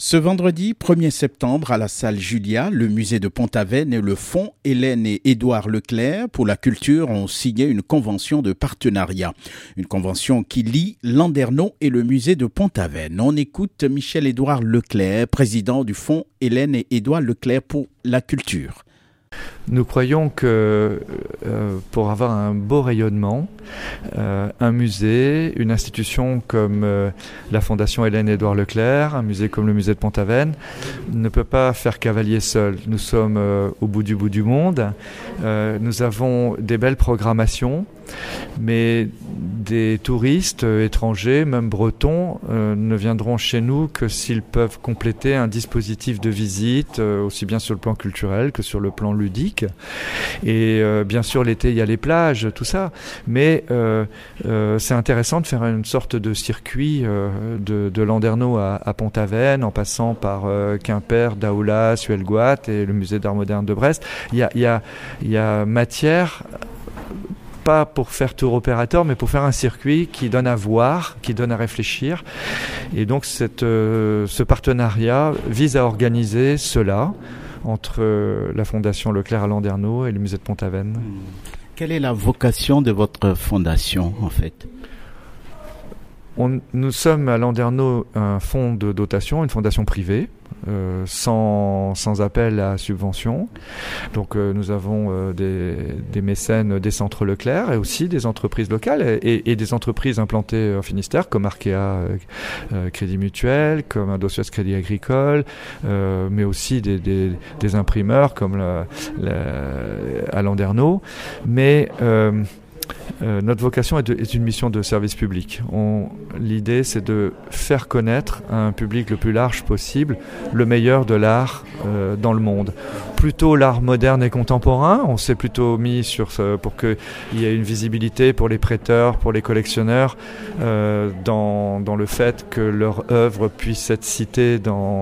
Ce vendredi 1er septembre, à la salle Julia, le musée de Pont-Aven et le Fonds Hélène et Édouard Leclerc pour la culture ont signé une convention de partenariat. Une convention qui lie Landerneau et le musée de Pont-Aven. On écoute Michel-Édouard Leclerc, président du Fonds Hélène et Édouard Leclerc pour la culture. Nous croyons que pour avoir un beau rayonnement, un musée, une institution comme la Fondation Hélène et Édouard Leclerc, un musée comme le musée de Pont-Aven, ne peut pas faire cavalier seul. Nous sommes au bout du monde. Nous avons des belles programmations, mais des touristes étrangers, même bretons, ne viendront chez nous que s'ils peuvent compléter un dispositif de visite, aussi bien sur le plan culturel que sur le plan ludique. Et bien sûr, l'été, il y a les plages, tout ça. Mais c'est intéressant de faire une sorte de circuit de Landerneau à Pont-Aven, en passant par Quimper, Daoulas, Huelgoat et le musée d'art moderne de Brest. Il y a matière, pas pour faire tour opérateur, mais pour faire un circuit qui donne à voir, qui donne à réfléchir. Et donc ce partenariat vise à organiser cela entre la Fondation Leclerc à Landerneau et le musée de Pont-Aven. Quelle est la vocation de votre fondation, en fait ? Nous sommes à Landerneau un fonds de dotation, une fondation privée, sans appel à subvention. Donc nous avons des mécènes des centres Leclerc et aussi des entreprises locales et des entreprises implantées au Finistère comme Arkea Crédit Mutuel, comme Indosuez Crédit Agricole, mais aussi des imprimeurs comme à Landerneau. Mais notre vocation est une mission de service public. L'idée, c'est de faire connaître à un public le plus large possible le meilleur de l'art dans le monde. Plutôt l'art moderne et contemporain. On s'est plutôt mis pour qu'il y ait une visibilité pour les prêteurs, pour les collectionneurs, dans le fait que leur œuvre puisse être citée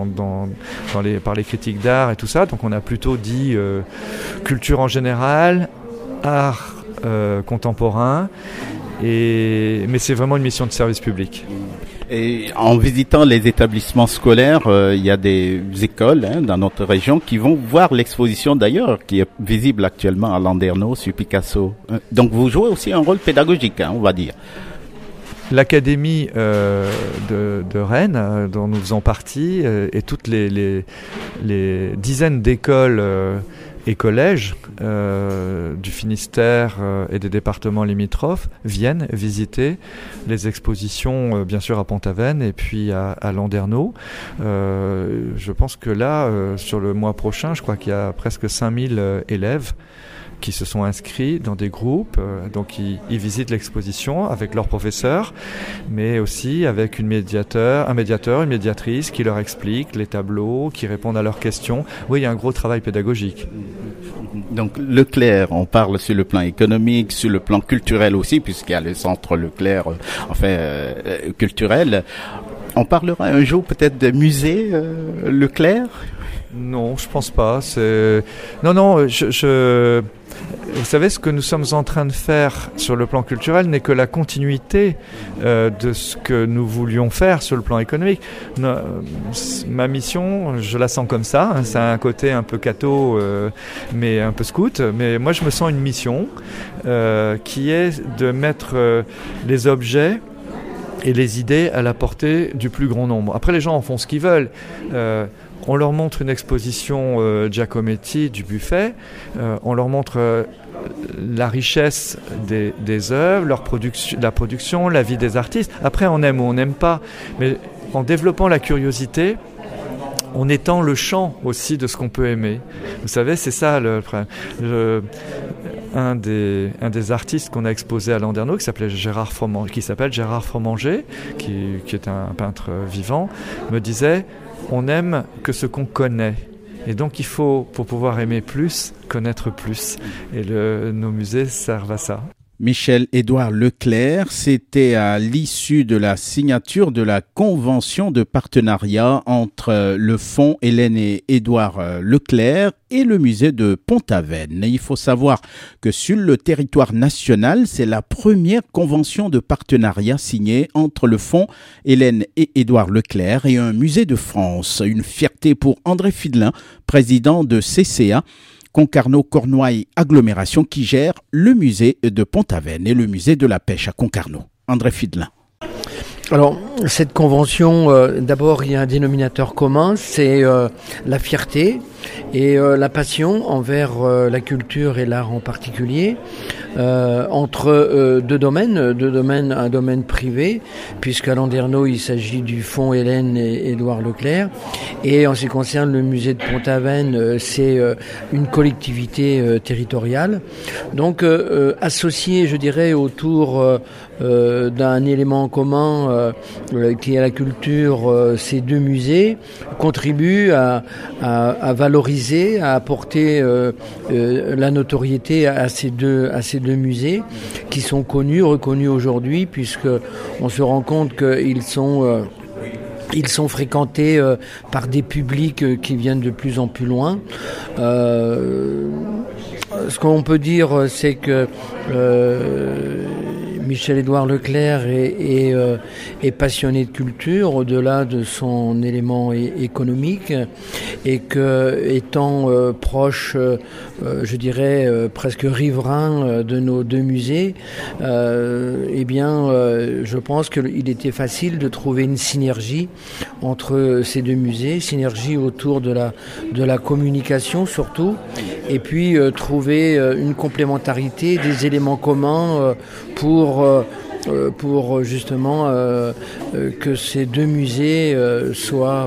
par les critiques d'art et tout ça. Donc on a plutôt dit culture en général, art contemporain, mais c'est vraiment une mission de service public. Et en visitant les établissements scolaires, il y a des écoles dans notre région qui vont voir l'exposition d'ailleurs, qui est visible actuellement à Landerneau sur Picasso. Donc vous jouez aussi un rôle pédagogique, on va dire. L'Académie de Rennes, dont nous faisons partie, et toutes les dizaines d'écoles et collèges du Finistère et des départements limitrophes viennent visiter les expositions, bien sûr à Pont-Aven et puis à Landerneau. Je pense que là, sur le mois prochain, je crois qu'il y a presque 5000 élèves qui se sont inscrits dans des groupes, donc ils visitent l'exposition avec leurs professeurs, mais aussi avec un médiateur, une médiatrice qui leur explique les tableaux, qui répondent à leurs questions. Oui, il y a un gros travail pédagogique. Donc Leclerc, on parle sur le plan économique, sur le plan culturel aussi, puisqu'il y a le centre Leclerc, culturel. On parlera un jour peut-être de musée Leclerc ? Non, je pense pas. Vous savez, ce que nous sommes en train de faire sur le plan culturel n'est que la continuité de ce que nous voulions faire sur le plan économique. Ma mission, je la sens comme ça. Ça a un côté un peu catho, mais un peu scout. Mais moi, je me sens une mission qui est de mettre les objets et les idées à la portée du plus grand nombre. Après, les gens en font ce qu'ils veulent. On leur montre une exposition Giacometti du Buffet, on leur montre la richesse des œuvres, la production, la vie des artistes. Après, on aime ou on n'aime pas, mais en développant la curiosité, on étend le champ aussi de ce qu'on peut aimer. Vous savez, c'est ça le problème. Un des artistes qu'on a exposé à Landerneau, qui s'appelle Gérard Fromanger, qui est un peintre vivant, me disait: on aime que ce qu'on connaît. Et donc il faut, pour pouvoir aimer plus, connaître plus. Et nos musées servent à ça. Michel-Édouard Leclerc, c'était à l'issue de la signature de la convention de partenariat entre le Fonds Hélène et Édouard Leclerc et le musée de Pont-Aven. Il faut savoir que sur le territoire national, c'est la première convention de partenariat signée entre le Fonds Hélène et Édouard Leclerc et un musée de France. Une fierté pour André Fidelin, président de CCA, Concarneau-Cornouailles Agglomération, qui gère le musée de Pont-Aven et le musée de la pêche à Concarneau. André Fidelin. Alors, cette convention, d'abord, il y a un dénominateur commun, c'est la fierté et la passion envers la culture et l'art en particulier, entre deux domaines, un domaine privé, puisqu'à Landerneau, il s'agit du Fonds Hélène et Édouard Leclerc, et en ce qui concerne le musée de Pont-Aven, c'est une collectivité territoriale. Donc, associé, je dirais, autour d'un élément commun qui est la culture, ces deux musées contribuent à valoriser, à apporter la notoriété à ces deux musées qui sont reconnus aujourd'hui, puisque on se rend compte qu'ils sont fréquentés par des publics qui viennent de plus en plus loin. Ce qu'on peut dire, c'est que Michel-Édouard Leclerc est passionné de culture au-delà de son élément économique, et que, étant proche, je dirais presque riverain de nos deux musées, je pense qu'il était facile de trouver une synergie entre ces deux musées, synergie autour de la communication surtout, et puis trouver une complémentarité, des éléments communs pour justement que ces deux musées soient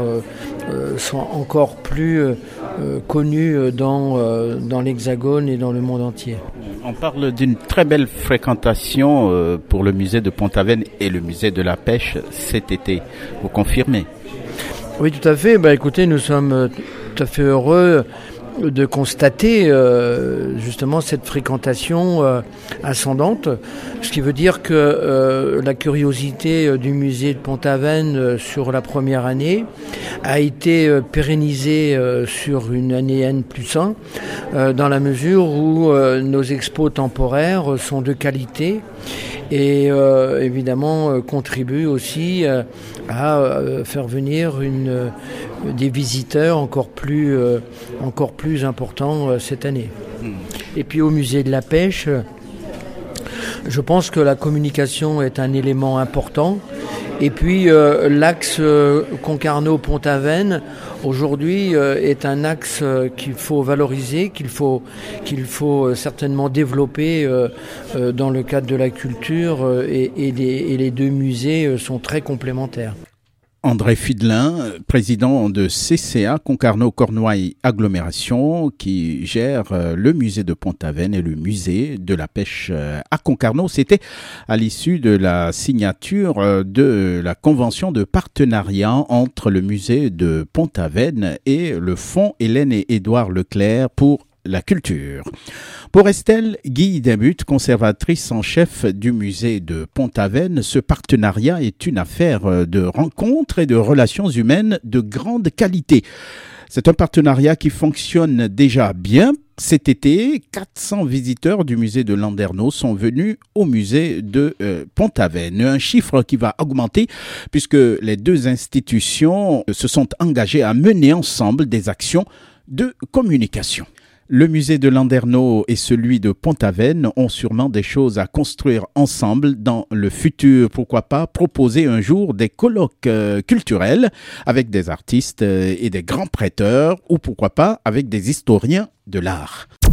encore plus connus dans l'Hexagone et dans le monde entier. On parle d'une très belle fréquentation pour le musée de Pont-Aven et le musée de la pêche cet été. Vous confirmez? Oui, tout à fait. Écoutez, nous sommes tout à fait heureux de constater justement cette fréquentation ascendante, ce qui veut dire que la curiosité du musée de Pont-Aven sur la première année a été pérennisée sur une année N+1 dans la mesure où nos expos temporaires sont de qualité et évidemment contribuent aussi à faire venir des visiteurs encore plus importants cette année. Et puis au musée de la pêche, je pense que la communication est un élément important. Et puis l'axe Concarneau-Pont-Aven aujourd'hui est un axe qu'il faut valoriser, qu'il faut certainement développer dans le cadre de la culture, et les deux musées sont très complémentaires. André Fidelin, président de CCA, Concarneau-Cornouailles Agglomération, qui gère le musée de Pont-Aven et le musée de la pêche à Concarneau. C'était à l'issue de la signature de la convention de partenariat entre le musée de Pont-Aven et le Fonds Hélène et Édouard Leclerc pour la culture. Pour Estelle Guy-Debut, conservatrice en chef du musée de Pont-Aven, ce partenariat est une affaire de rencontres et de relations humaines de grande qualité. C'est un partenariat qui fonctionne déjà bien. Cet été, 400 visiteurs du musée de Landerneau sont venus au musée de Pont-Aven. Un chiffre qui va augmenter puisque les deux institutions se sont engagées à mener ensemble des actions de communication. Le musée de Landerneau et celui de Pont-Aven ont sûrement des choses à construire ensemble dans le futur. Pourquoi pas proposer un jour des colloques culturels avec des artistes et des grands prêteurs, ou pourquoi pas avec des historiens de l'art.